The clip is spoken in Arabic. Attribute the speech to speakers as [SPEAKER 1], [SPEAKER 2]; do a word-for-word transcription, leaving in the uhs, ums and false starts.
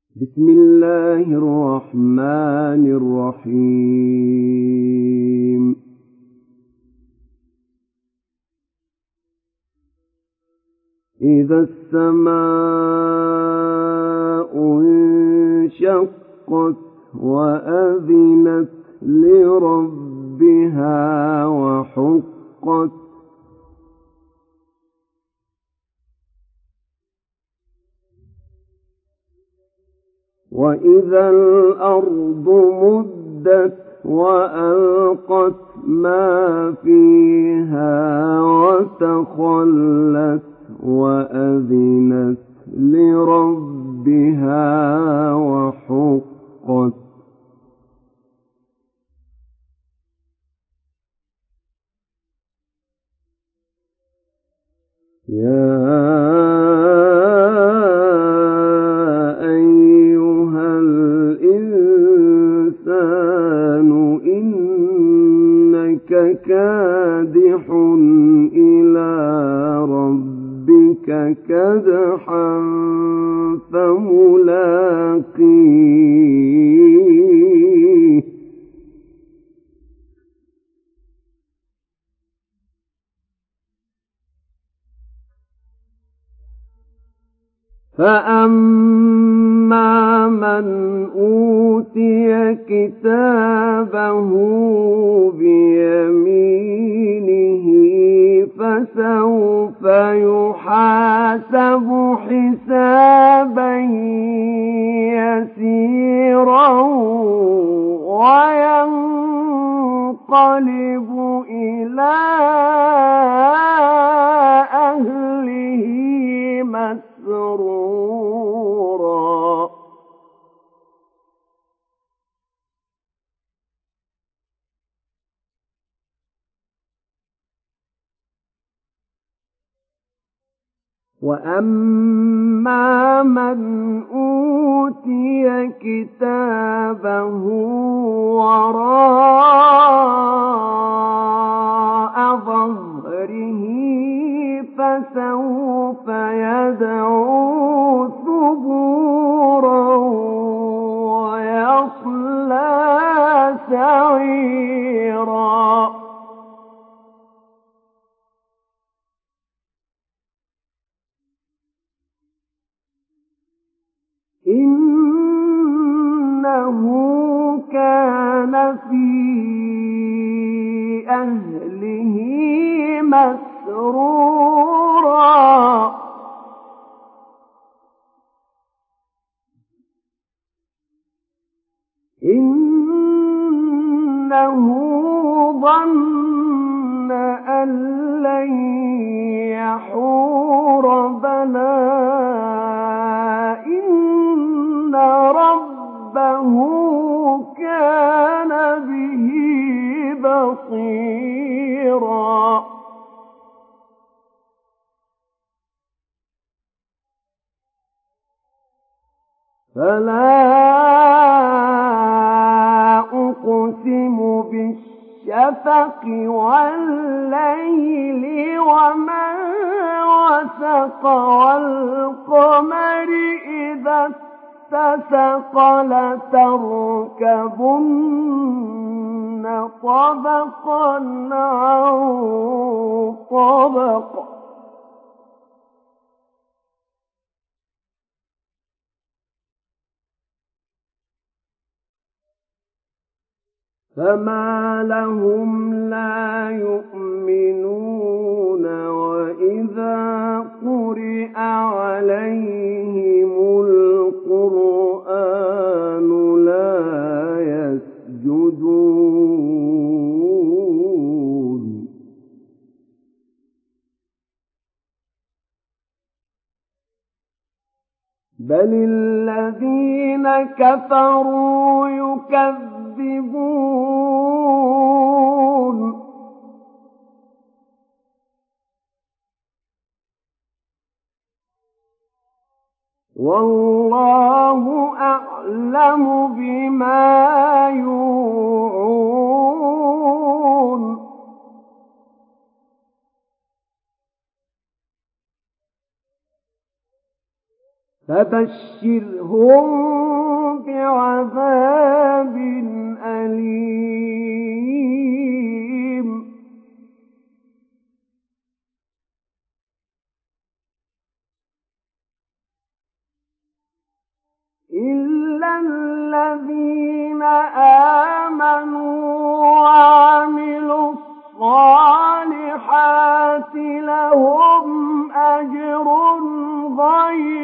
[SPEAKER 1] بسم الله الرحمن الرحيم إذا السماء انشقت وأذنت لربها وحقت وإذا الأرض مدت وألقت ما فيها وتخلت وأذنت لربها وحقت يا أيها الإنسان إنك كادح إلى ربك كدحا فملاقيه فأما من أوتي كتابه بيمينه فسوف يحاسب حسابا يسيرا وينقلب إلى أهله مسرورا وأما من أوتي كتابه وراء ظهره فسوف يدعو ثبورا ويصلى سعيرا إنه كان في أهله مسرورا إنه ظن أن لن يحور بلى إن ربه كان به بصيرا فلا أقسم بالشفق والليل وما وسق والقمر إذا اتسق لتركبن طبقا عن طبق فما لهم لا يؤمنون وإذا قرئ عليهم القرآن لا يسجدون بل الذين كفروا يكذبون والله أعلم بما يوعون فبشرهم بعذاب أليم إلا الذين آمنوا وعملوا الصالحات لهم أجر غير